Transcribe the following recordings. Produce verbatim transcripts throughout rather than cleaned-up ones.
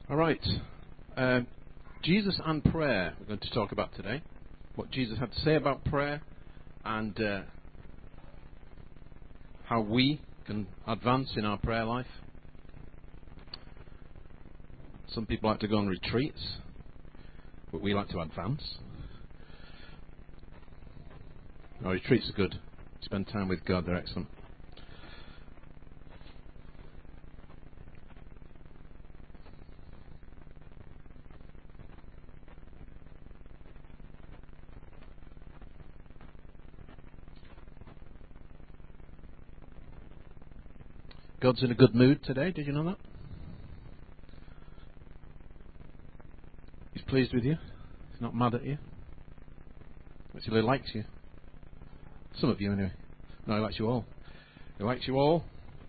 All right. Uh, Jesus and prayer we're going to talk about today. What Jesus had to say about prayer and uh, how we can advance in our prayer life. Some people like to go on retreats, but we like to advance. Our retreats are good. Spend time with God, they're excellent. God's in a good mood today, did you know that? He's pleased with you. He's not mad at you. Actually, he likes you. Some of you, anyway. No, he likes you all. He likes you all.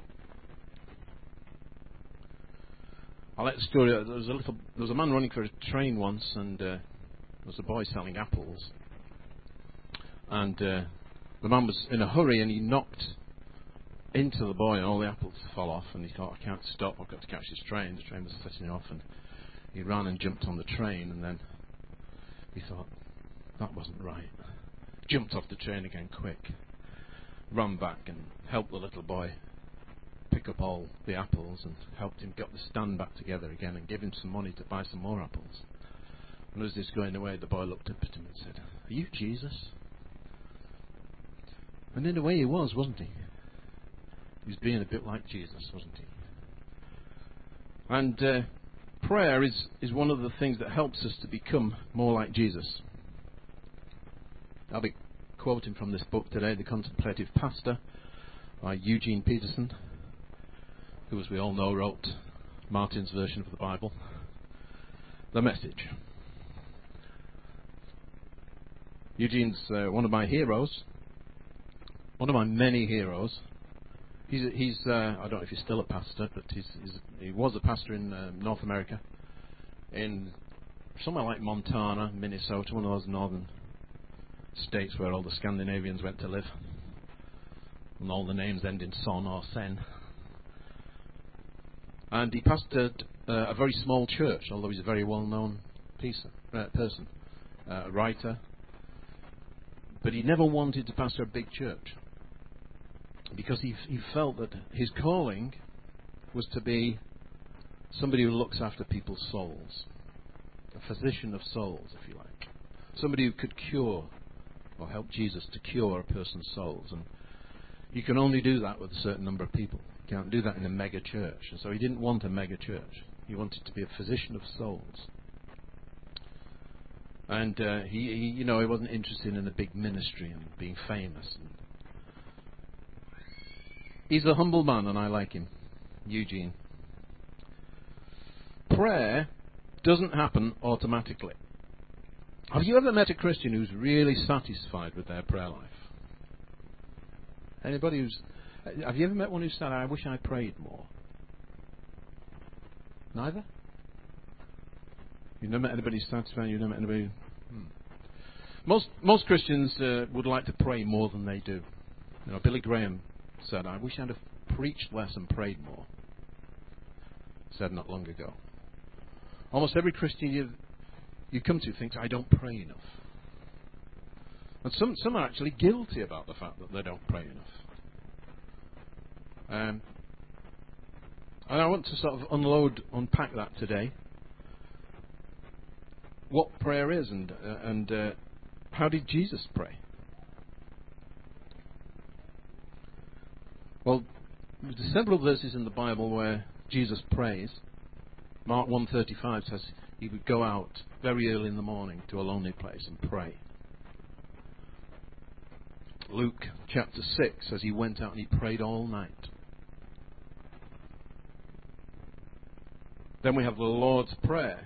I like the story. There was a little, there was a man running for a train once, and uh, there was a boy selling apples. And uh, the man was in a hurry, and he knocked into the boy, and all the apples fell off. And he thought, I can't stop. I've got to catch this train. The train was setting off, and he ran and jumped on the train. And then he thought, that wasn't right. Jumped off the train again quick, ran back and helped the little boy pick up all the apples and helped him get the stand back together again and give him some money to buy some more apples. And as this going away, the boy looked up at him and said, are you Jesus? And in a way he was, wasn't he? He was being a bit like Jesus, wasn't he? And uh, prayer is, is one of the things that helps us to become more like Jesus. I'll be quoting from this book today, The Contemplative Pastor, by Eugene Peterson, who, as we all know, wrote Martin's version of the Bible. The Message. Eugene's uh, one of my heroes, one of my many heroes. He's, he's uh, I don't know if he's still a pastor, but he's, he's, he was a pastor in uh, North America, in somewhere like Montana, Minnesota, one of those northern states where all the Scandinavians went to live, and all the names end in son or sen. And he pastored uh, a very small church, although he's a very well-known piece, uh, person, uh, a writer. But he never wanted to pastor a big church, because he, he felt that his calling was to be somebody who looks after people's souls, a physician of souls, if you like, somebody who could cure or help Jesus to cure a person's souls. And you can only do that with a certain number of people. You can't do that in a mega church. And so he didn't want a mega church. He wanted to be a physician of souls. And uh, he, he, you know, he wasn't interested in a big ministry and being famous. And he's a humble man, and I like him, Eugene. Prayer doesn't happen automatically. Have you ever met a Christian who's really satisfied with their prayer life? Anybody who's... Have you ever met one who said, I wish I prayed more? Neither? You've never met anybody satisfied? You've never met anybody... Hmm. Most most Christians uh, would like to pray more than they do. You know, Billy Graham said, I wish I'd have preached less and prayed more. Said not long ago. Almost every Christian you you come to thinks, I don't pray enough. And some some are actually guilty about the fact that they don't pray enough. Um, and I want to sort of unload, unpack that today. What prayer is, and uh, and uh, how did Jesus pray? Well, there's several verses in the Bible where Jesus prays. Mark one thirty-five says he would go out very early in the morning to a lonely place and pray. Luke chapter six says he went out and he prayed all night. Then we have the Lord's Prayer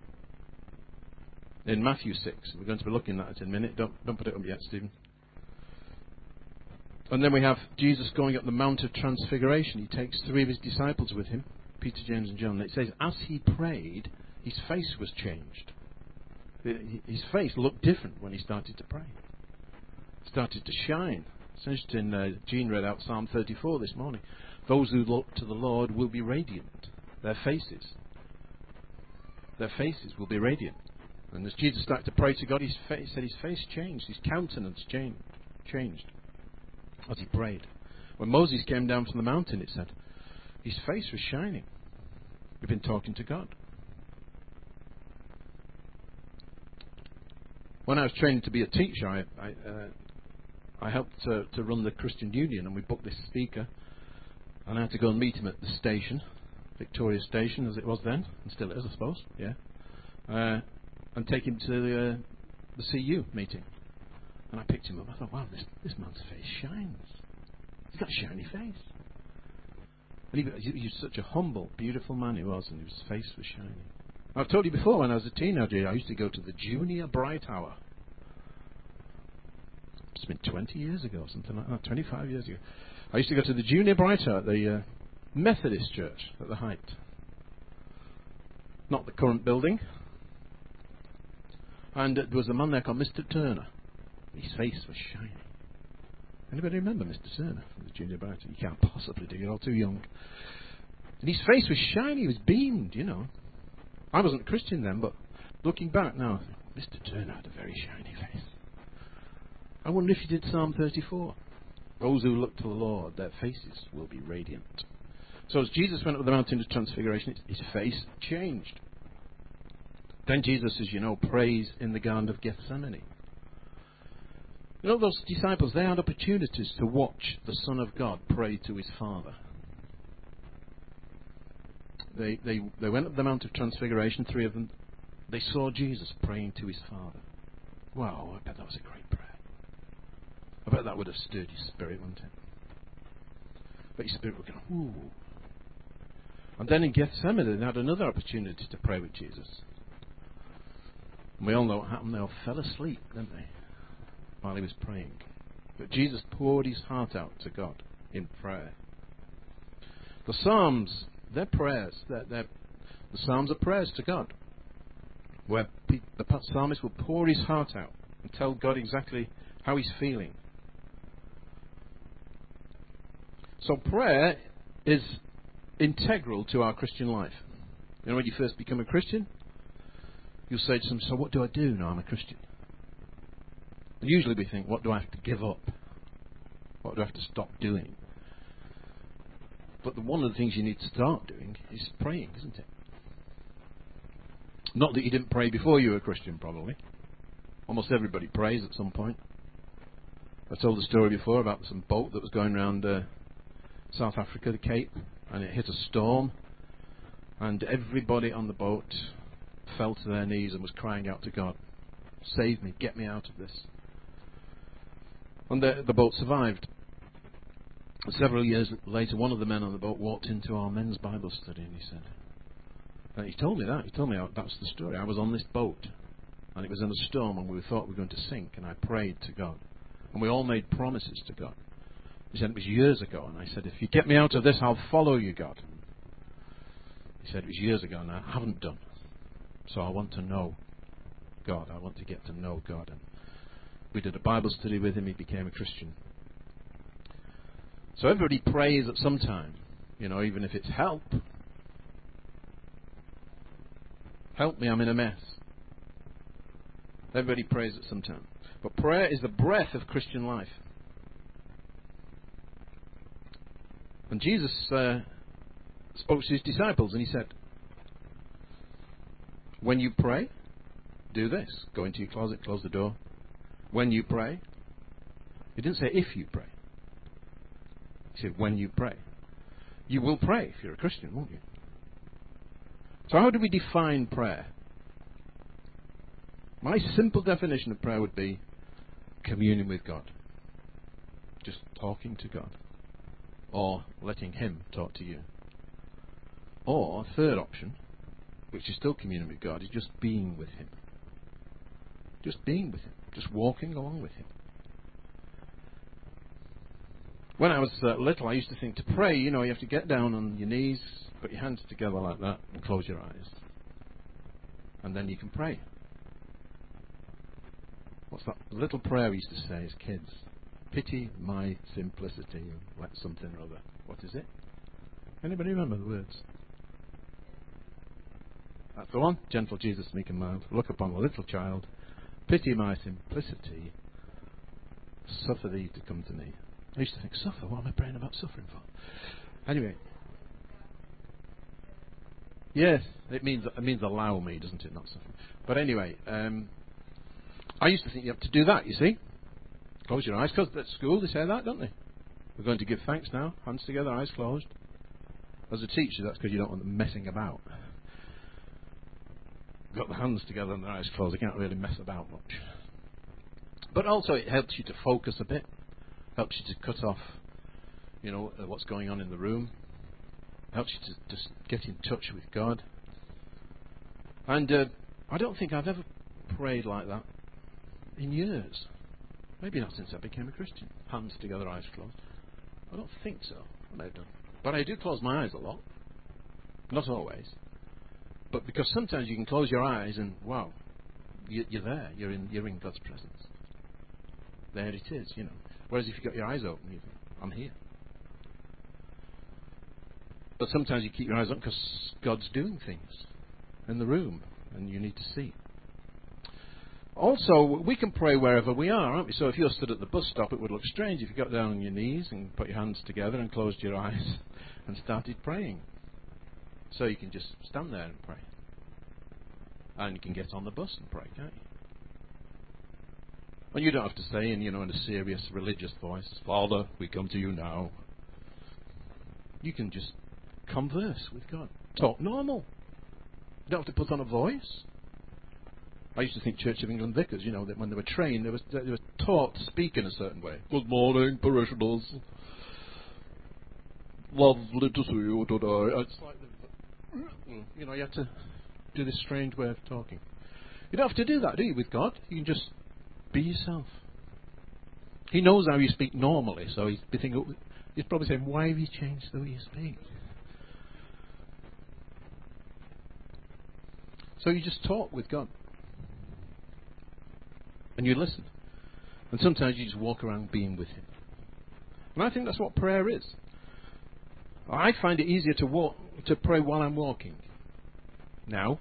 in Matthew six. We're going to be looking at it in a minute. Don't, don't put it up yet, Stephen. And then we have Jesus going up the Mount of Transfiguration. He takes three of his disciples with him, Peter, James and John. It says, as he prayed, his face was changed. His face looked different when he started to pray. It started to shine. It's interesting, uh, Jean read out Psalm thirty-four this morning. Those who look to the Lord will be radiant, their faces. their faces will be radiant. And as Jesus started to pray to God, his face said his face changed, his countenance changed, changed as he prayed. When Moses came down from the mountain, it said, his face was shining. He'd been talking to God. When I was training to be a teacher, I I, uh, I helped to, to run the Christian Union, and we booked this speaker, and I had to go and meet him at the station, Victoria Station, as it was then, and still is, I suppose, yeah, uh, and take him to the, uh, the C U meeting. And I picked him up. I thought, wow, this, this man's face shines. He's got a shiny face. And he, he was such a humble, beautiful man he was, and his face was shining. I've told you before, when I was a teenager, I used to go to the Junior Bright Hour. It's been twenty years ago, something like that, twenty-five years ago. I used to go to the Junior Bright Hour at the uh, Methodist Church at the Height. Not the current building. And uh, there was a man there called Mister Turner. His face was shining. Anybody remember Mister Turner from the Junior Bright Hour? You can't possibly do, you're all too young. And his face was shiny, he was beamed, you know. I wasn't a Christian then, but looking back now, Mister Turner had a very shiny face. I wonder if he did Psalm thirty-four. Those who look to the Lord, their faces will be radiant. So as Jesus went up the mountain of transfiguration, his face changed. Then Jesus, as you know, prays in the Garden of Gethsemane. You know, those disciples, they had opportunities to watch the Son of God pray to his Father. They, they, they went up the Mount of Transfiguration, three of them. They saw Jesus praying to his Father. Wow, I bet that was a great prayer. I bet that would have stirred his spirit, wouldn't it? But his spirit would go, ooh. And then in Gethsemane, they had another opportunity to pray with Jesus. And we all know what happened. They all fell asleep, didn't they, while he was praying. But Jesus poured his heart out to God in prayer. The Psalms, they're prayers. They're, they're, the Psalms are prayers to God, where pe- the psalmist will pour his heart out and tell God exactly how he's feeling. So prayer is integral to our Christian life. You know, when you first become a Christian, you'll say to them, so what do I do now I'm a Christian? And usually we think, what do I have to give up? What do I have to stop doing? But the, one of the things you need to start doing is praying, isn't it? Not that you didn't pray before you were a Christian, probably. Almost everybody prays at some point. I told the story before about some boat that was going around uh, South Africa, the Cape, and it hit a storm, and everybody on the boat fell to their knees and was crying out to God, save me, get me out of this. And the, the boat survived. Several years later, one of the men on the boat walked into our men's Bible study, and he said, and he told me that, he told me how, that's the story. I was on this boat, and it was in a storm, and we thought we were going to sink, and I prayed to God. And we all made promises to God. He said, it was years ago, and I said, if you get me out of this, I'll follow you, God. He said, it was years ago, and I haven't done. So I want to know God. I want to get to know God. And we did a Bible study with him. He became a Christian. So everybody prays at some time, you know, even if it's help. Help me, I'm in a mess. Everybody prays at some time. But prayer is the breath of Christian life. And Jesus uh, spoke to his disciples and he said, when you pray, do this. Go into your closet, close the door. When you pray. He didn't say if you pray. He said when you pray. You will pray if you're a Christian, won't you? So how do we define prayer? My simple definition of prayer would be communion with God. Just talking to God. Or letting him talk to you. Or, third option, which is still communion with God, is just being with him. Just being with him. Just walking along with him. When I was uh, little, I used to think to pray, you know, you have to get down on your knees, put your hands together like that, and close your eyes. And then you can pray. What's that little prayer we used to say as kids? Pity my simplicity, like something or other. What is it? Anybody remember the words? That's the one. Gentle Jesus, meek and mild. Look upon the little child. Pity my simplicity. Suffer thee to come to me. I used to think, suffer? What am I praying about suffering for? Anyway. Yes, it means it means allow me, doesn't it? Not suffer. But anyway, um, I used to think you have to do that, you see. Close your eyes, because at school they say that, don't they? We're going to give thanks now. Hands together, eyes closed. As a teacher, that's because you don't want them messing about. Got the hands together and the eyes closed. You can't really mess about much. But also it helps you to focus a bit. Helps you to cut off, you know, uh, what's going on in the room. Helps you to just get in touch with God. And uh, I don't think I've ever prayed like that in years. Maybe not since I became a Christian. Hands together, eyes closed. I don't think so. I may have done. But I do close my eyes a lot. Not always. But because sometimes you can close your eyes and, wow, you, you're there. You're in, you're in God's presence. There it is, you know. Whereas if you've got your eyes open, you think, I'm here. But sometimes you keep your eyes open because God's doing things in the room and you need to see. Also, we can pray wherever we are, aren't we? So if you're stood at the bus stop, it would look strange if you got down on your knees and put your hands together and closed your eyes and started praying. So you can just stand there and pray. And you can get on the bus and pray, can't you? And you don't have to say, in, you know, in a serious religious voice, Father, we come to you now. You can just converse with God. Talk normal. You don't have to put on a voice. I used to think Church of England vicars, you know, that when they were trained, they were, they were taught to speak in a certain way. Good morning, parishioners. Lovely to see you today. It's like, the, you know, you have to do this strange way of talking. You don't have to do that, do you, with God? You can just be yourself. He knows how you speak normally, so he's, thinking, he's probably saying, why have you changed the way you speak? So you just talk with God. And you listen. And sometimes you just walk around being with Him. And I think that's what prayer is. I find it easier to walk, to pray while I'm walking. Now,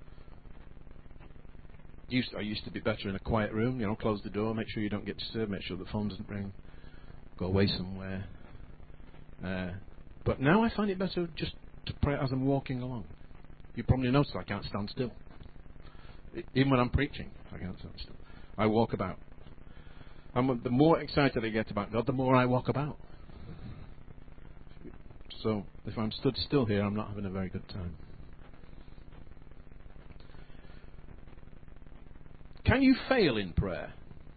used to, I used to be better in a quiet room. You know, close the door, make sure you don't get disturbed, make sure the phone doesn't ring, go away somewhere. Uh, but now I find it better just to pray as I'm walking along. You probably notice I can't stand still. Even when I'm preaching, I can't stand still. I walk about. And the more excited I get about God, the more I walk about. So if I'm stood still here, I'm not having a very good time. Can you fail in prayer?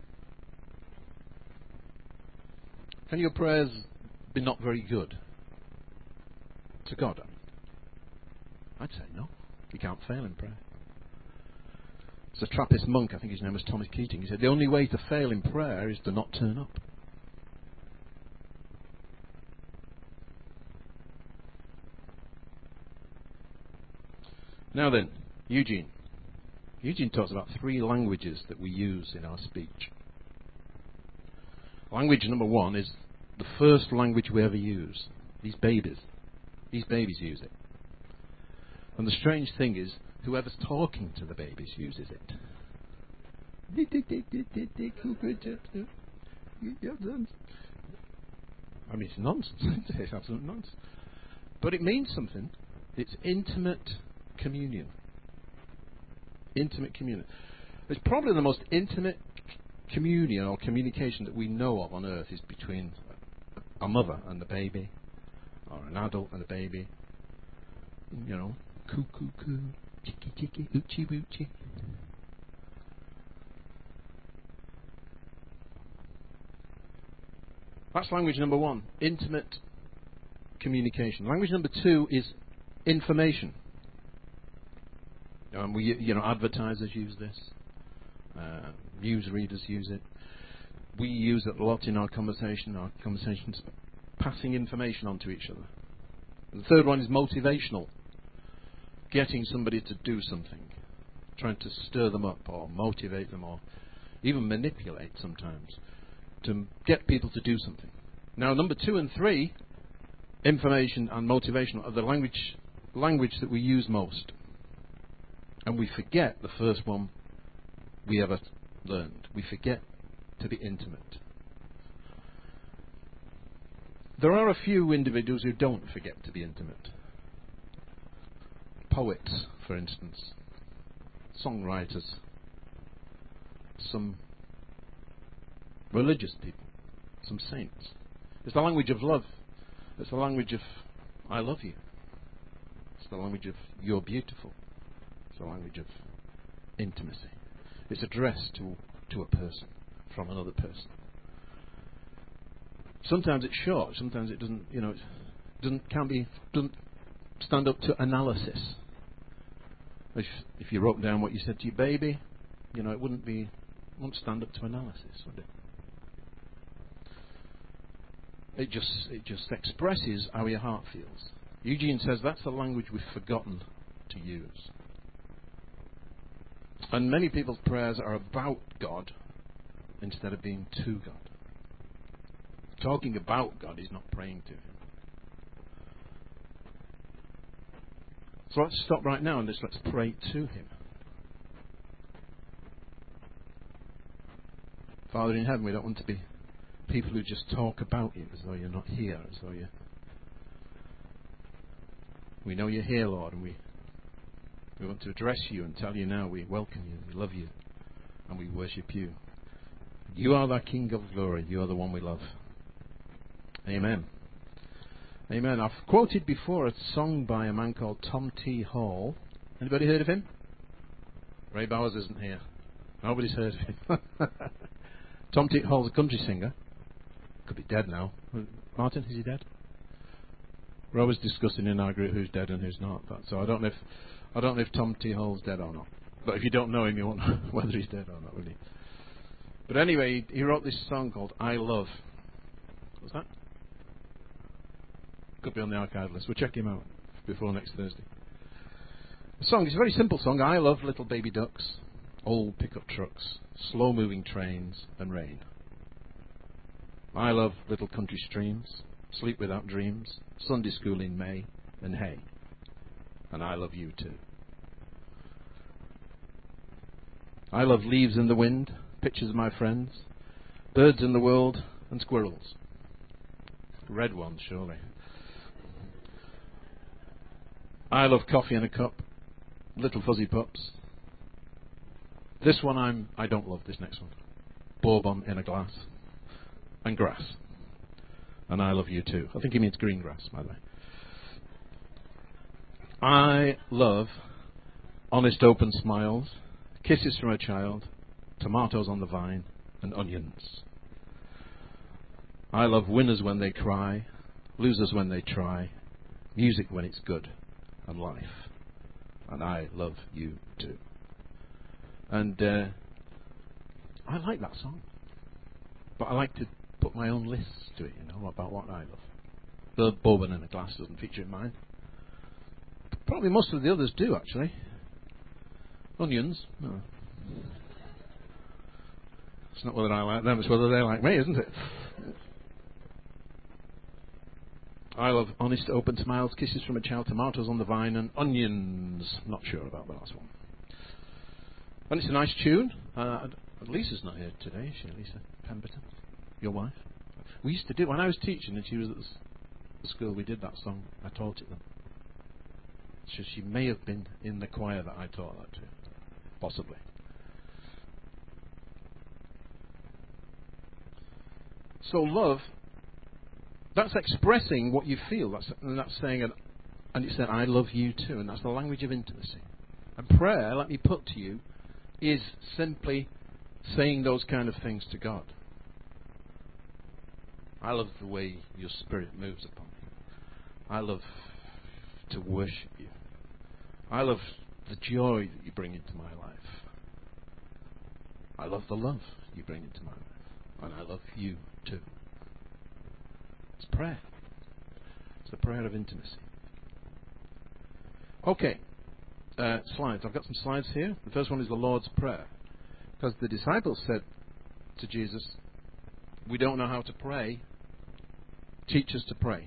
Can your prayers be not very good? To God, I mean. I'd say no. You can't fail in prayer. It's a Trappist monk, I think his name was Thomas Keating. He said the only way to fail in prayer is to not turn up. Now then, Eugene. Eugene talks about three languages that we use in our speech. Language number one is the first language we ever use. These babies. These babies use it. And the strange thing is, whoever's talking to the babies uses it. I mean, it's nonsense. It's absolute nonsense. But it means something. It's intimate communion. Intimate communion. It's probably the most intimate communion or communication that we know of on earth is between a mother and the baby, or an adult and a baby. You know, coo coo coo, chicky chicky, oochie woochie. That's language number one, intimate communication. Language number two is information. Um, we, you know, advertisers use this. Uh, news readers use it. We use it a lot in our conversation. Our conversations, passing information on to each other. And the third one is motivational. Getting somebody to do something, trying to stir them up or motivate them or even manipulate sometimes to get people to do something. Now, number two and three, information and motivation, are the language language that we use most. And we forget the first one we ever learned. We forget to be intimate. There are a few individuals who don't forget to be intimate. Poets, for instance. Songwriters. Some religious people. Some saints. It's the language of love. It's the language of I love you. It's the language of you're beautiful. It's the language of intimacy. It's addressed to to a person from another person. Sometimes it's short. Sometimes it doesn't. You know, it doesn't can't be doesn't stand up to analysis. If if you wrote down what you said to your baby, you know, it wouldn't be wouldn't stand up to analysis, would it? It just it just expresses how your heart feels. Eugene says that's the language we've forgotten to use. And many people's prayers are about God instead of being to God. Talking about God is not praying to Him. So let's stop right now and just let's pray to Him. Father in heaven, we don't want to be people who just talk about you as though you're not here, as though you. We know you're here, Lord, and we we want to address you and tell you now we welcome you, we love you, and we worship you. You are the King of glory. You are the one we love. Amen. Amen. I've quoted before a song by a man called Tom T. Hall. Anybody heard of him? Ray Bowers isn't here. Nobody's heard of him. Tom T. Hall's a country singer. Could be dead now. Martin, is he dead? We're always discussing in our group who's dead and who's not. So I don't know if I don't know if Tom T. Hall's dead or not. But if you don't know him, you won't know whether he's dead or not, will you? But anyway, he, he wrote this song called I Love. What's that? Could be on the archive list. We'll check him out before next Thursday. The song is a very simple song. I love little baby ducks, old pickup trucks, slow-moving trains, and rain. I love little country streams, sleep without dreams, Sunday school in May, and hay. And I love you too. I love leaves in the wind, pictures of my friends, birds in the world, and squirrels. Red ones, surely. I love coffee in a cup, little fuzzy pups. This one I'm, I don't love this next one. Bourbon in a glass. And grass. And I love you too. I think he means green grass, by the way. I love honest open smiles, kisses from a child, tomatoes on the vine, and onions. I love winners when they cry, losers when they try, music when it's good, and life. And I love you too. And uh, I like that song. But I like to put my own lists to it, you know, about what I love. The bourbon in a glass doesn't feature in mine. Probably most of the others do, actually. Onions. No. It's not whether I like them, it's whether they like me, isn't it? I love honest open smiles, kisses from a child, tomatoes on the vine, and onions. Not sure about the last one. And it's a nice tune. Uh, Lisa's not here today, is she? Lisa Pemberton, your wife. We used to do, when I was teaching and she was at the school, we did that song. I taught it them. So she may have been in the choir that I taught that to. Possibly. So love, that's expressing what you feel. That's, and that's saying, and it said, I love you too. And that's the language of intimacy. And prayer, let me put to you, is simply saying those kind of things to God. I love the way your spirit moves upon me. I love to worship you. I love the joy that you bring into my life. I love the love you bring into my life. And I love you too. It's prayer. It's the prayer of intimacy. Okay. Uh, slides. I've got some slides here. The first one is the Lord's Prayer. Because the disciples said to Jesus, we don't know how to pray. Teach us to pray.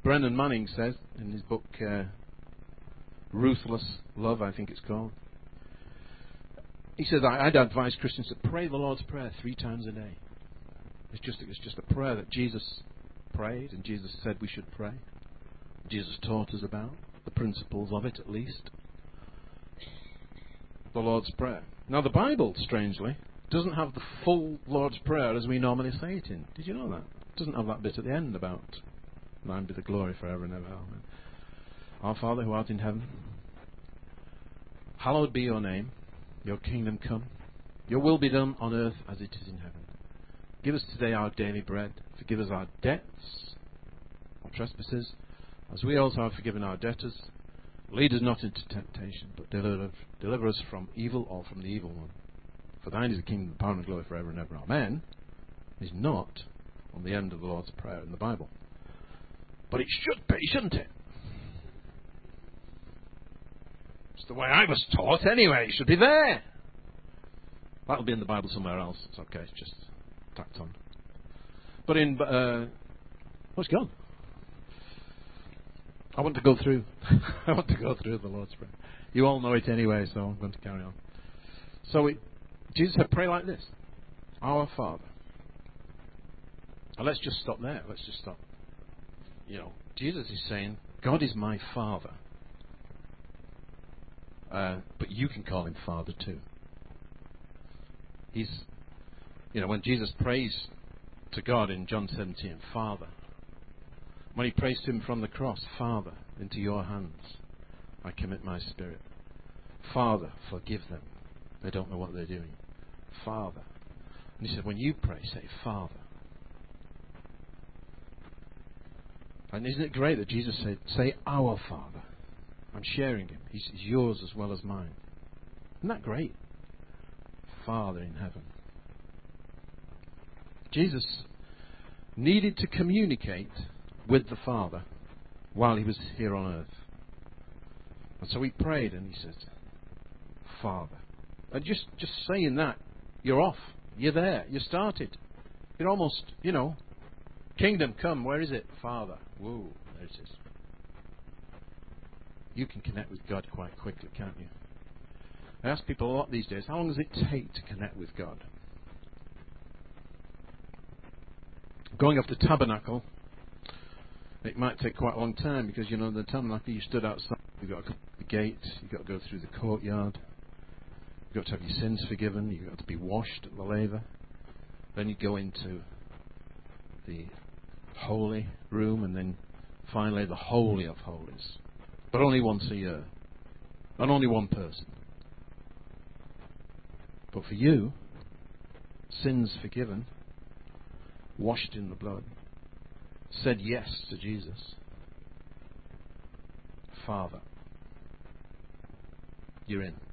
Brennan Manning says in his book uh, Ruthless Love, I think it's called. He says, I, I'd advise Christians to pray the Lord's Prayer three times a day. It's just, it's just a prayer that Jesus prayed, and Jesus said we should pray. Jesus taught us about the principles of it, at least. The Lord's Prayer. Now, the Bible, strangely, doesn't have the full Lord's Prayer as we normally say it in. Did you know that? It doesn't have that bit at the end about thine be the glory forever and ever. Amen. Our Father who art in heaven, hallowed be your name. Your kingdom come. Your will be done on earth as it is in heaven. Give us today our daily bread. Forgive us our debts, our trespasses, as we also have forgiven our debtors. Lead us not into temptation, but deliver, deliver us from evil, or from the evil one. For thine is the kingdom, the power, and the glory forever and ever. Amen. Is not on the end of the Lord's Prayer in the Bible. But it should be, shouldn't it? It's the way I was taught anyway. It should be there. That'll be in the Bible somewhere else. It's okay. It's just tacked on. But in... Uh, oh, it's gone. I want to go through. I want to go through the Lord's Prayer. You all know it anyway, so I'm going to carry on. So it, Jesus said, pray like this. Our Father. And let's just stop there. Let's just stop. You know, Jesus is saying, God is my Father. Uh, but you can call him Father too. He's, you know, when Jesus prays to God in John seventeen, Father. When he prays to him from the cross, Father, into your hands I commit my spirit. Father, forgive them. They don't know what they're doing. Father. And he said, when you pray, say Father. And isn't it great that Jesus said, say our Father. I'm sharing him. He's, he's yours as well as mine. Isn't that great? Father in heaven. Jesus needed to communicate with the Father while he was here on earth. And so he prayed and he said, Father. And just, just saying that, you're off. You're there. You started. You're almost, you know, kingdom come. Where is it? Father. Whoa, there it is. You can connect with God quite quickly, can't you? I ask people a lot these days, how long does it take to connect with God? Going up the tabernacle, it might take quite a long time because, you know, the tabernacle, you stood outside, you've got to come to the gate, you've got to go through the courtyard, you've got to have your sins forgiven, you've got to be washed at the laver. Then you go into the holy room and then finally the Holy of Holies. But only once a year. And only one person. But for you, sins forgiven, washed in the blood, said yes to Jesus, Father, you're in.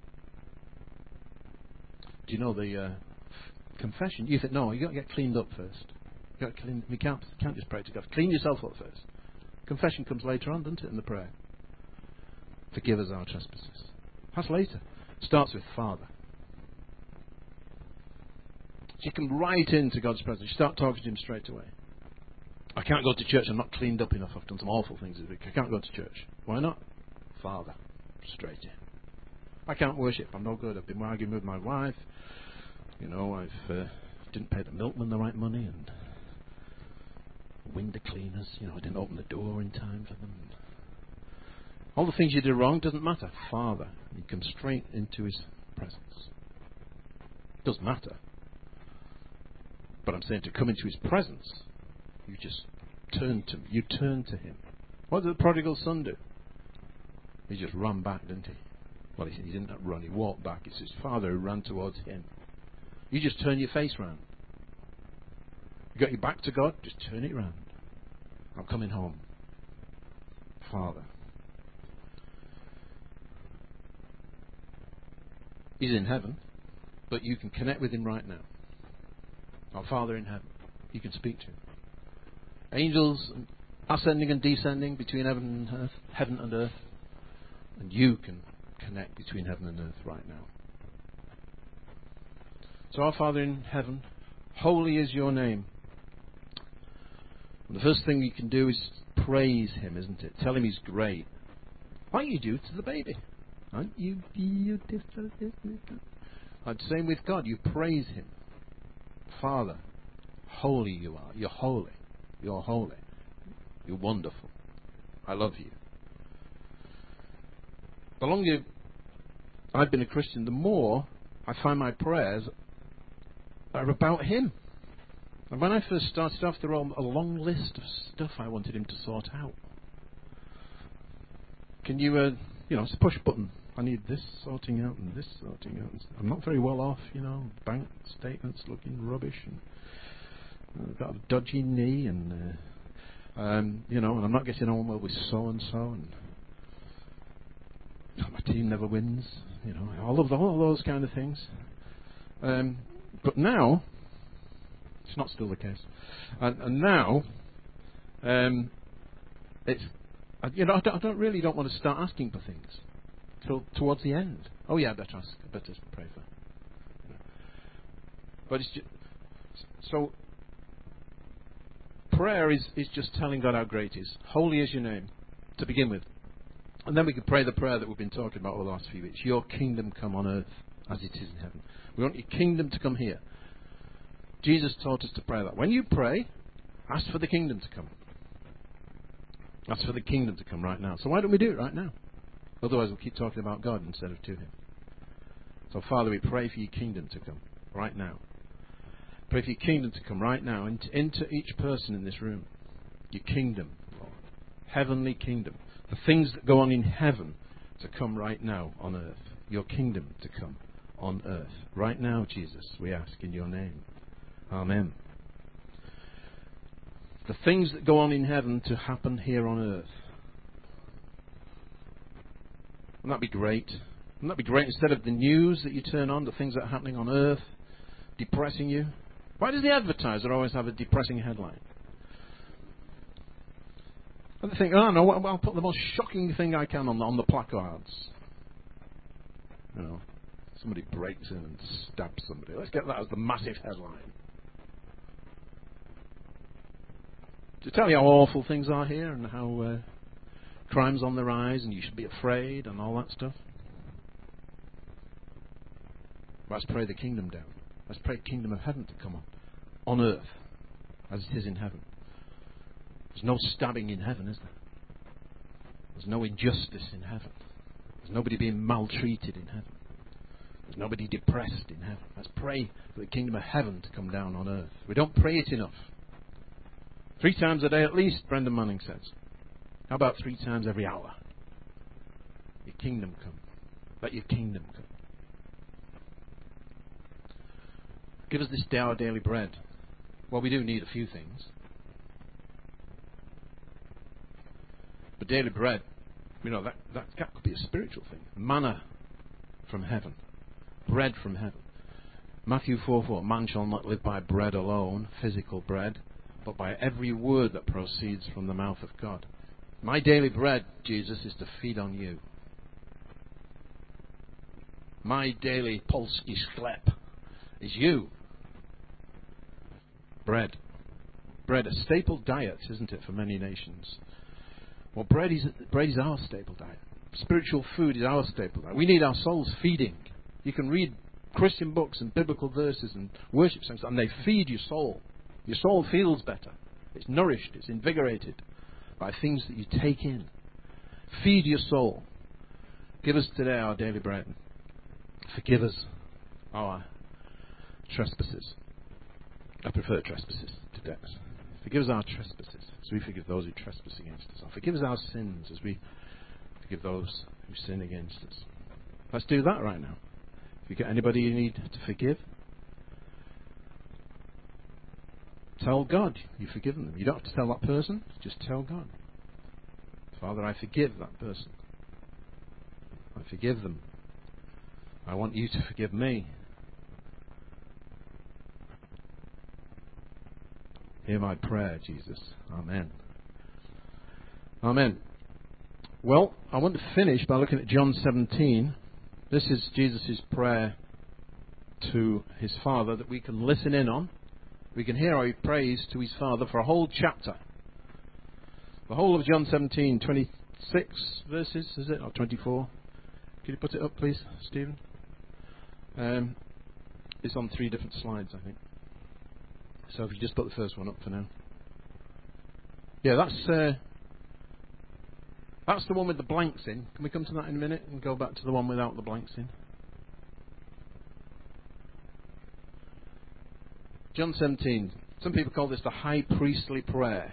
Do you know the uh, confession? You think, no, you've got to get cleaned up first. You got to clean. You can't, can't just pray to God. Clean yourself up first. Confession comes later on, doesn't it, in the prayer? Forgive us our trespasses. That's later. It starts with Father. So you come right into God's presence. You start talking to him straight away. I can't go to church. I'm not cleaned up enough. I've done some awful things this week. I can't go to church. Why not? Father. Straight in. I can't worship. I'm no good. I've been arguing with my wife. You know, I've uh, didn't pay the milkman the right money and window cleaners. You know, I didn't open the door in time for them. All the things you did wrong doesn't matter. Father, you come straight into his presence. It doesn't matter. But I'm saying to come into his presence, you just turn to you turn to him. What did the prodigal son do? He just ran back, didn't he? Well, he, he didn't run. He walked back. It's his father who ran towards him. You just turn your face round. You got your back to God? Just turn it round. I'm coming home. Father. He's in heaven, but you can connect with him right now. Our Father in heaven. You can speak to him. Angels ascending and descending between heaven and earth, heaven and earth, and you can connect between heaven and earth right now. So our Father in heaven, holy is your name. And the first thing you can do is praise him, isn't it? Tell him he's great. Like you do to the baby. Aren't you beautiful? And same with God. You praise him. Father, holy you are. You're holy. You're holy. You're wonderful. I love you. The longer I've been a Christian, the more I find my prayers are about him. And when I first started off, there were a long list of stuff I wanted him to sort out. Can you, uh, you know, it's a push button. I need this sorting out and this sorting out. I'm not very well off, you know. Bank statements looking rubbish, and I've got a dodgy knee, and uh, um, you know, and I'm not getting on well with so and so, and my team never wins. You know, all of the, all of those kind of things. Um, but now, it's not still the case. And, and now, um, it's you know, I don't, I don't really don't want to start asking for things till towards the end. Oh yeah, I better ask. I better pray for. You know. But it's just, so prayer is is just telling God how great He is. Holy is your name to begin with, and then we can pray the prayer that we've been talking about over the last few weeks. Your kingdom come on earth as it is in heaven. We want your kingdom to come here. Jesus taught us to pray that. When you pray, ask for the kingdom to come. Ask for the kingdom to come right now. So why don't we do it right now? Otherwise we'll keep talking about God instead of to Him. So Father, we pray for your kingdom to come right now. Pray for your kingdom to come right now into, into each person in this room. Your kingdom, Lord. Heavenly kingdom. The things that go on in heaven to come right now on earth. Your kingdom to come on earth. Right now, Jesus, we ask in your name. Amen. The things that go on in heaven to happen here on earth. Wouldn't that be great? Wouldn't that be great? Instead of the news that you turn on, the things that are happening on earth, depressing you. Why does the advertiser always have a depressing headline? And they think, oh no, I'll put the most shocking thing I can on the, on the placards. You know, somebody breaks in and stabs somebody. Let's get that as the massive headline. To tell you how awful things are here and how uh, crime's on the rise and you should be afraid and all that stuff. Let's pray the kingdom down. Let's pray the kingdom of heaven to come on. On earth, as it is in heaven. There's no stabbing in heaven, is there? There's no injustice in heaven. There's nobody being maltreated in heaven. There's nobody depressed in heaven. Let's pray for the kingdom of heaven to come down on earth. We don't pray it enough. Three times a day at least, Brendan Manning says. How about three times every hour? Your kingdom come. Let your kingdom come. Give us this day our daily bread. Well, we do need a few things. But daily bread, you know, that, that, that could be a spiritual thing. Manna from heaven. Bread from heaven. Matthew four four, man shall not live by bread alone, physical bread, but by every word that proceeds from the mouth of God. My daily bread, Jesus, is to feed on you. My daily polski sklep is you. Bread. Bread, a staple diet, isn't it, for many nations? Well, bread is, bread is our staple diet. Spiritual food is our staple diet. We need our souls feeding. You can read Christian books and biblical verses and worship songs, and they feed your soul. Your soul feels better. It's nourished. It's invigorated by things that you take in. Feed your soul. Give us today our daily bread. Forgive us our trespasses. I prefer trespasses to debts. Forgive us our trespasses as we forgive those who trespass against us. Or forgive us our sins as we forgive those who sin against us. Let's do that right now. If you get anybody you need to forgive, tell God you've forgiven them. You don't have to tell that person, just tell God. Father, I forgive that person. I forgive them. I want you to forgive me. Hear my prayer, Jesus. Amen. Amen. Well, I want to finish by looking at John seventeen. This is Jesus' prayer to his Father that we can listen in on. We can hear how he prays to his Father for a whole chapter. The whole of John seventeen, twenty-six verses, is it? Or twenty-four? Could you put it up, please, Stephen? Um, it's on three different slides, I think. So if you just put the first one up for now. Yeah, that's uh, that's the one with the blanks in. Can we come to that in a minute and go back to the one without the blanks in? John seventeen. Some people call this the high priestly prayer.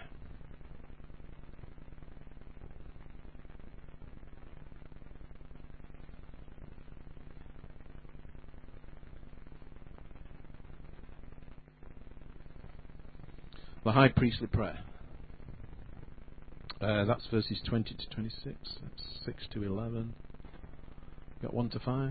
The high priestly prayer. Uh, that's verses twenty to twenty-six. That's six to eleven. Got one to five.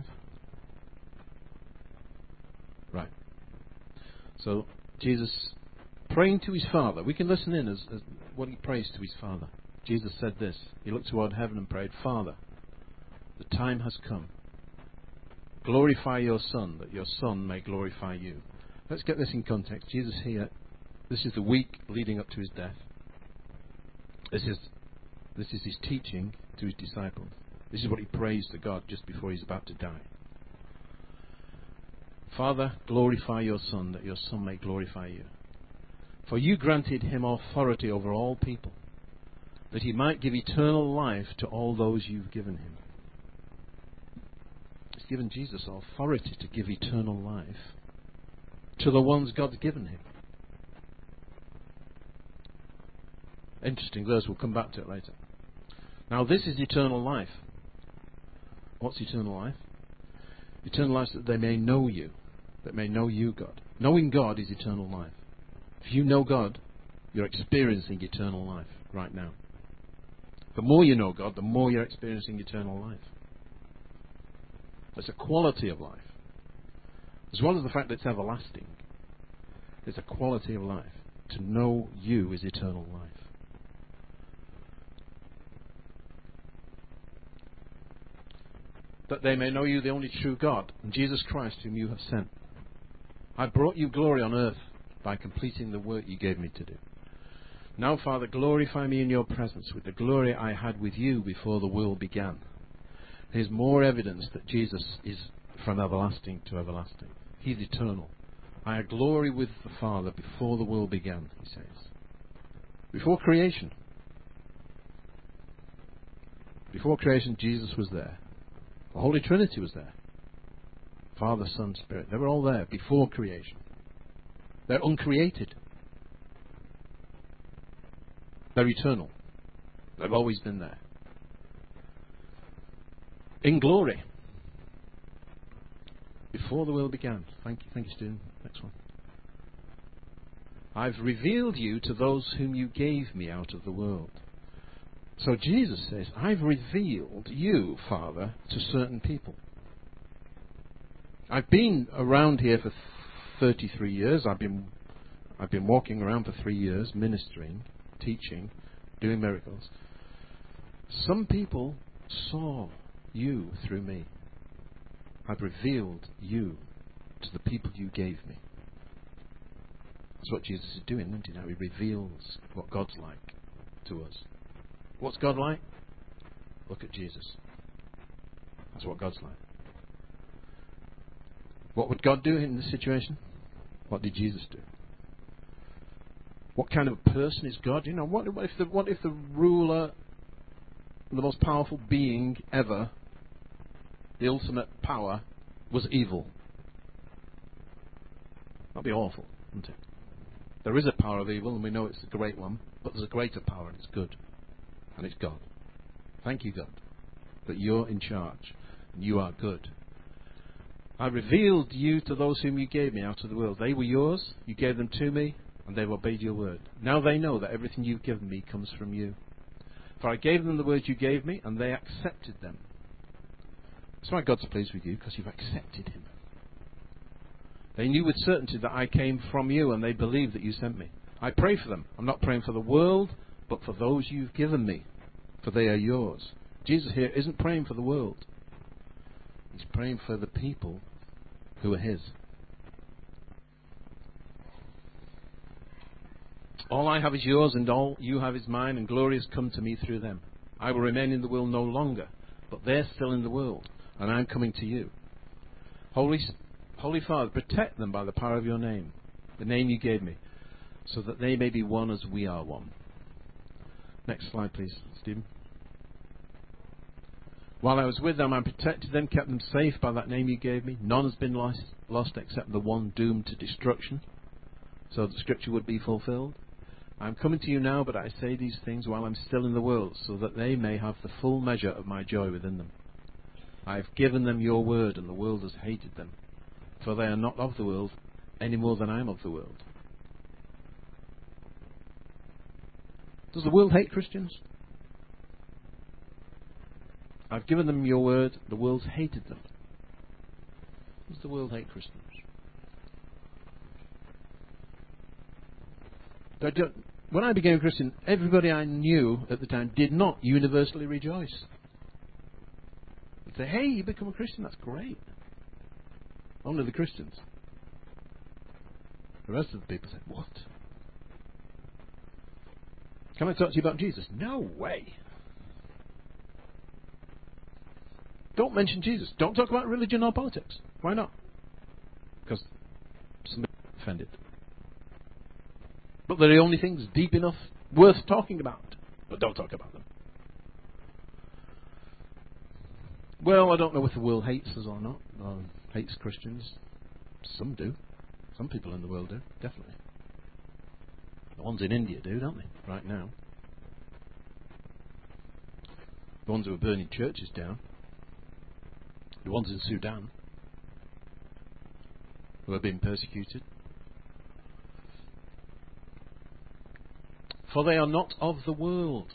Right. So Jesus praying to his Father. We can listen in as, as what he prays to his Father. Jesus said this. He looked toward heaven and prayed, Father, the time has come. Glorify your Son, that your Son may glorify you. Let's get this in context. Jesus here, this is the week leading up to his death. This is this is his teaching to his disciples. This is what he prays to God just before he's about to die. Father, glorify your Son, that your Son may glorify you. For you granted him authority over all people, that he might give eternal life to all those you've given him. He's given Jesus authority to give eternal life to the ones God's given him. Interesting verse, we'll come back to it later. Now this is eternal life. What's eternal life? Eternal life is that they may know you, that may know you, God. Knowing God is eternal life. If you know God, you're experiencing eternal life right now. The more you know God, the more you're experiencing eternal life. It's a quality of life. As well as the fact that it's everlasting, it's a quality of life. To know you is eternal life. That they may know you, the only true God, and Jesus Christ, whom you have sent. I brought you glory on earth by completing the work you gave me to do. Now, Father, glorify me in your presence with the glory I had with you before the world began. There's more evidence that Jesus is from everlasting to everlasting. He's eternal. I had glory with the Father before the world began, he says. Before creation. Before creation, Jesus was there. The Holy Trinity was there. Father, Son, Spirit. They were all there before creation. They're uncreated. They're eternal. They've always been there. In glory. Before the world began. Thank you, thank you, Stephen. Next one. I've revealed you to those whom you gave me out of the world. So Jesus says, I've revealed you, Father, to certain people. I've been around here for thirty-three years. I've been I've been walking around for three years, ministering, teaching, doing miracles. Some people saw you through me. I've revealed you to the people you gave me. That's what Jesus is doing, isn't he? Now he reveals what God's like to us. What's God like? Look at Jesus. That's what God's like. What would God do in this situation? What did Jesus do? What kind of person is God? You know, what, what if the what if the ruler, the most powerful being ever, the ultimate power, was evil? That'd be awful, wouldn't it? There is a power of evil, and we know it's a great one, but there's a greater power, and it's good. And it's God. Thank you, God, that you're in charge, and you are good. I revealed you to those whom you gave me out of the world. They were yours, you gave them to me, and they've obeyed your word. Now they know that everything you've given me comes from you. For I gave them the words you gave me, and they accepted them. That's why God's pleased with you, because you've accepted him. They knew with certainty that I came from you, and they believed that you sent me. I pray for them. I'm not praying for the world, but for those you've given me, for they are yours. Jesus here isn't praying for the world. He's praying for the people who are his. All I have is yours, and all you have is mine, and glory has come to me through them. I will remain in the world no longer, but they're still in the world, and I'm coming to you. Holy, Holy Father, protect them by the power of your name, the name you gave me, so that they may be one as we are one. Next slide, please, Stephen. While I was with them, I protected them, kept them safe by that name you gave me. None has been lost, lost except the one doomed to destruction, so that Scripture would be fulfilled. I am coming to you now, but I say these things while I'm still in the world, so that they may have the full measure of my joy within them. I have given them your word, and the world has hated them, for they are not of the world any more than I am of the world. Does the world hate Christians? I've given them your word, the world's hated them. Does the world hate Christians? I don't, when I became a Christian, everybody I knew at the time did not universally rejoice. They'd say, hey, you become a Christian, that's great. Only the Christians. The rest of the people said, what? Can I talk to you about Jesus? No way. Don't mention Jesus. Don't talk about religion or politics. Why not? Because somebody offended. But they're the only things deep enough worth talking about. But don't talk about them. Well, I don't know if the world hates us or not, or hates Christians. Some do. Some people in the world do, definitely. The ones in India do, don't they, right now? The ones who are burning churches down. The ones in Sudan who are being persecuted. For they are not of the world.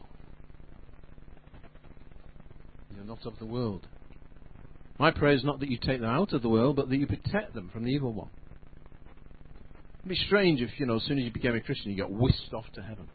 You're not of the world. My prayer is not that you take them out of the world, but that you protect them from the evil one. It'd be strange if, you know, as soon as you became a Christian, you got whisked off to heaven.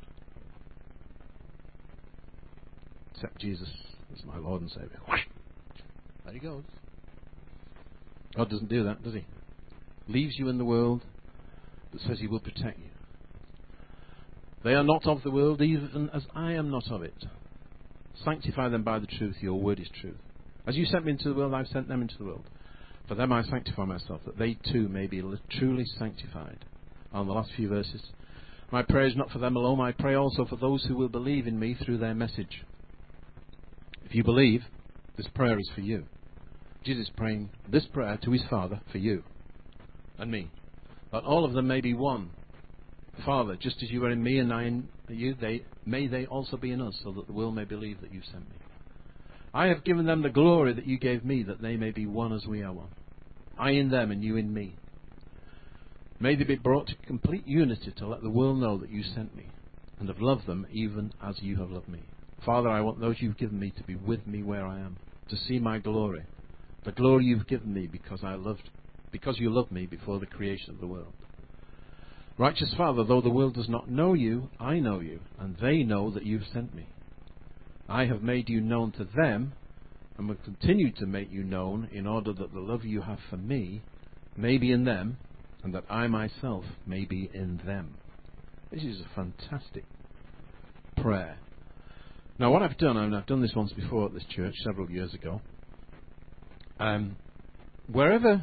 Accept Jesus as my Lord and Saviour. There he goes. God doesn't do that, does he? Leaves you in the world, but says he will protect you. They are not of the world, even as I am not of it. Sanctify them by the truth. Your word is truth. As you sent me into the world, I've sent them into the world. For them I sanctify myself, that they too may be truly sanctified. On the last few verses. My prayer is not for them alone. I pray also for those who will believe in me through their message. If you believe, this prayer is for you. Jesus is praying this prayer to his Father for you and me. That all of them may be one. Father, just as you are in me and I in you, they, may they also be in us, so that the world may believe that you sent me. I have given them the glory that you gave me, that they may be one as we are one. I in them and you in me. May they be brought to complete unity to let the world know that you sent me, and have loved them even as you have loved me. Father, I want those you've given me to be with me where I am, to see my glory, the glory you've given me because I loved, because you loved me before the creation of the world. Righteous Father, though the world does not know you, I know you, and they know that you've sent me. I have made you known to them, and will continue to make you known, in order that the love you have for me may be in them, and that I myself may be in them. This is a fantastic prayer. Now, what I've done, and I've done this once before at this church, several years ago, um, wherever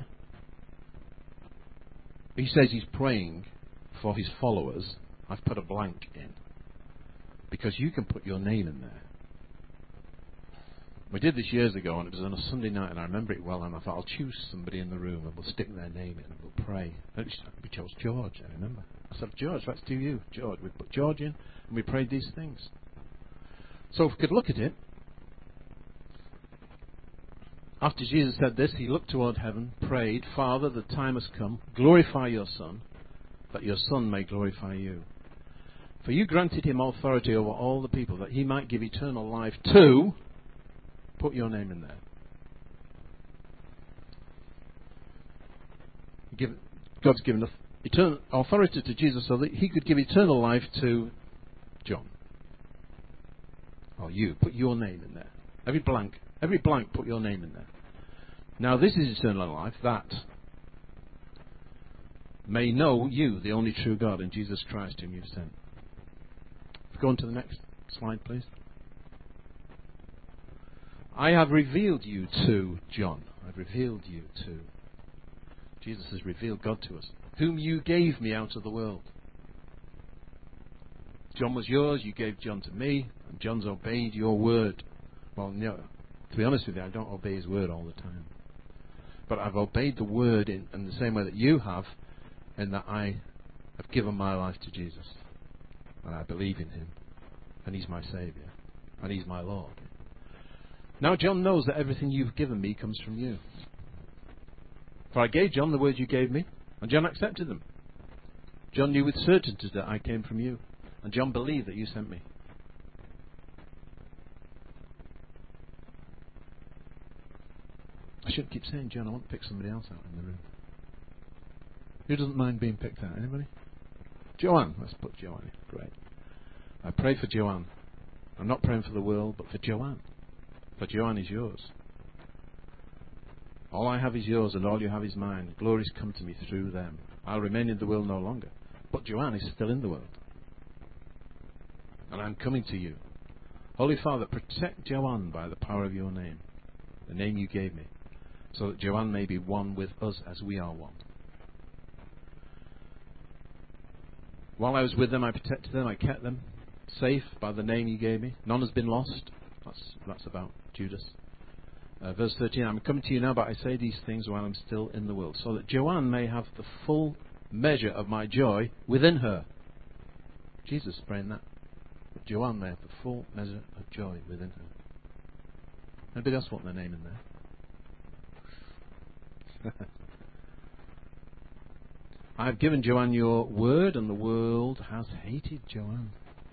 he says he's praying for his followers, I've put a blank in, because you can put your name in there. We did this years ago, and it was on a Sunday night, and I remember it well, and I thought, I'll choose somebody in the room, and we'll stick their name in, and we'll pray. And we chose George, I remember. I said, George, let's do you, George. We put George in, and we prayed these things. So if we could look at it, after Jesus said this, he looked toward heaven, prayed, Father, the time has come, glorify your Son, that your Son may glorify you. For you granted him authority over all the people, that he might give eternal life to... Put your name in there. Give, God's given eternal authority to Jesus so that he could give eternal life to John. Or you. Put your name in there. Every blank. Every blank, put your name in there. Now this is eternal life, that may know you, the only true God, and Jesus Christ whom you've sent. go on to the next slide, please. I have revealed you to John. I've revealed you to. Jesus has revealed God to us. Whom you gave me out of the world. John was yours, you gave John to me, and John's obeyed your word. Well, no, to be honest with you, I don't obey his word all the time. But I've obeyed the word in, in the same way that you have, in that I have given my life to Jesus. And I believe in him. And he's my Saviour. And he's my Lord. Now John knows that everything you've given me comes from you. For I gave John the words you gave me, and John accepted them. John knew with certainty that I came from you, and John believed that you sent me. I shouldn't keep saying John, I want to pick somebody else out in the room. Who doesn't mind being picked out? Anybody? Joanne. Let's put Joanne in. Great. I pray for Joanne. I'm not praying for the world, but for Joanne. For Joanne is yours. All I have is yours, and all you have is mine. Glories come to me through them. I'll remain in the world no longer. But Joanne is still in the world. And I'm coming to you. Holy Father, protect Joanne by the power of your name, the name you gave me, so that Joanne may be one with us as we are one. While I was with them, I protected them, I kept them safe by the name you gave me. None has been lost. That's, that's about Judas. Uh, verse thirteen, I'm coming to you now, but I say these things while I'm still in the world, so that Joanne may have the full measure of my joy within her. Jesus is praying that. That Joanne may have the full measure of joy within her. Anybody else want their name in there? I have given Joanne your word, and the world has hated Joanne.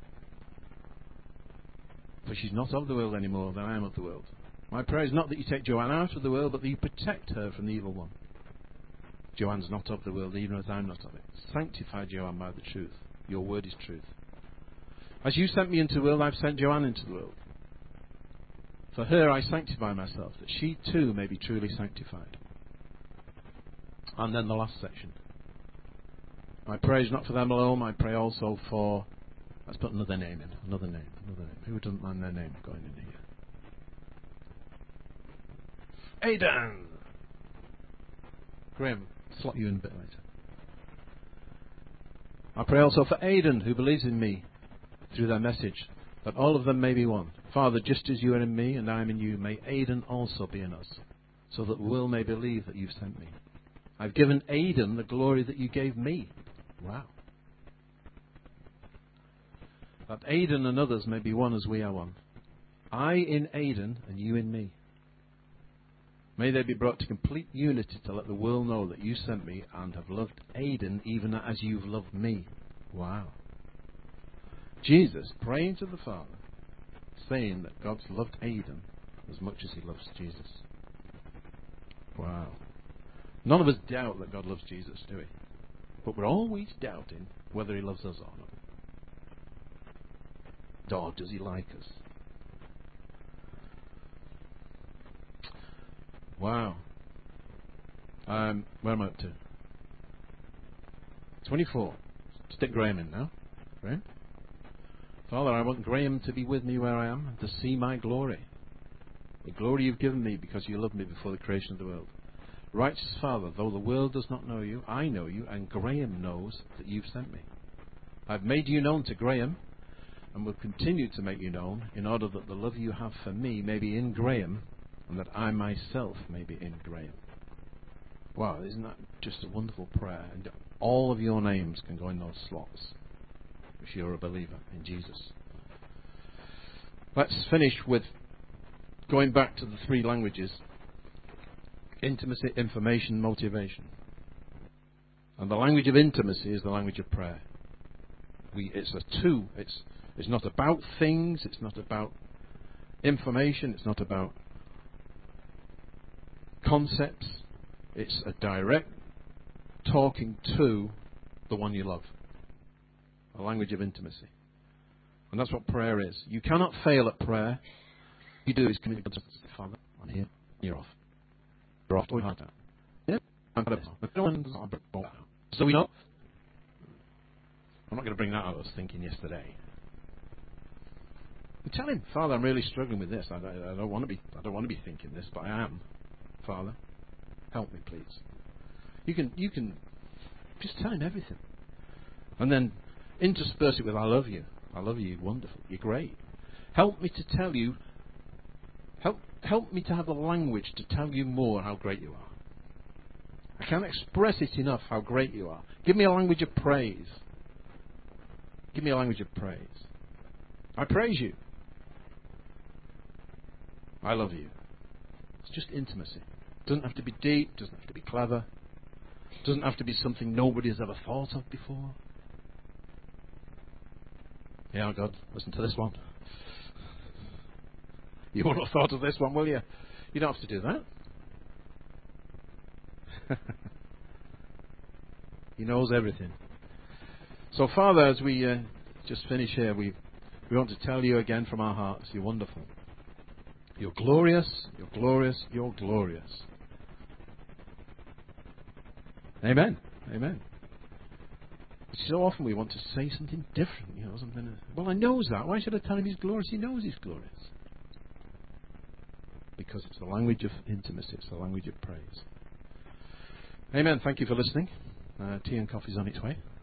For she's not of the world any more than I am of the world. My prayer is not that you take Joanne out of the world, but that you protect her from the evil one. Joanne's not of the world, even as I'm not of it. Sanctify Joanne by the truth. Your word is truth. As you sent me into the world, I've sent Joanne into the world. For her I sanctify myself, that she too may be truly sanctified. And then the last section. My prayer is not for them alone, I pray also for... Let's put another name in. Another name. Another name. Who doesn't mind their name going in here? Aidan! Graham, slot you in a bit later. I pray also for Aidan, who believes in me through their message, that all of them may be one. Father, just as you are in me and I am in you, may Aidan also be in us, so that the world may believe that you've sent me. I've given Aidan the glory that you gave me. Wow. That Aidan and others may be one as we are one. I in Aidan and you in me. May they be brought to complete unity to let the world know that you sent me and have loved Aidan even as you've loved me. Wow. Jesus praying to the Father, saying that God's loved Aidan as much as he loves Jesus. Wow. None of us doubt that God loves Jesus, do we? But we're always doubting whether he loves us or not. Or does he like us? Wow. Um, where am I up to? twenty-four. Stick Graham in now. Graham? Father, I want Graham to be with me where I am, and to see my glory. The glory you've given me because you loved me before the creation of the world. Righteous Father, though the world does not know you, I know you, and Graham knows that you've sent me. I've made you known to Graham, and will continue to make you known, in order that the love you have for me may be in Graham, and that I myself may be in Graham. Wow, isn't that just a wonderful prayer? And all of your names can go in those slots if you're a believer in Jesus. Let's finish with going back to the three languages: intimacy, information, motivation. And the language of intimacy is the language of prayer. We, it's a two. It's It's not about things, it's not about information, it's not about concepts. It's a direct talking to the one you love. A language of intimacy. And that's what prayer is. You cannot fail at prayer. What you do is communicate to the Father. I'm here, you're off. You're off to my heart out. Yeah? I'm going to... So we know. I'm not going to bring that out. I was thinking yesterday. And tell him, Father, I'm really struggling with this. I don't, I don't want to be. I don't want to be thinking this, but I am. Father, help me, please. You can, you can, just tell him everything, and then intersperse it with, I love you. I love you. You're wonderful. You're great. Help me to tell you. Help, help me to have the language to tell you more how great you are. I can't express it enough how great you are. Give me a language of praise. Give me a language of praise. I praise you. I love you. It's just intimacy. It doesn't have to be deep. Doesn't have to be clever. It doesn't have to be something nobody has ever thought of before. Yeah, God, listen to this one. You won't have thought of this one, will you? You don't have to do that. He knows everything. So, Father, as we uh, just finish here, we we want to tell you again from our hearts, you're wonderful. You're glorious, you're glorious, you're glorious. Amen. Amen. But so often we want to say something different, you know, something. Well, I knows that. Why should I tell him he's glorious? He knows he's glorious. Because it's the language of intimacy. It's the language of praise. Amen. Thank you for listening. Uh, tea and coffee's on its way.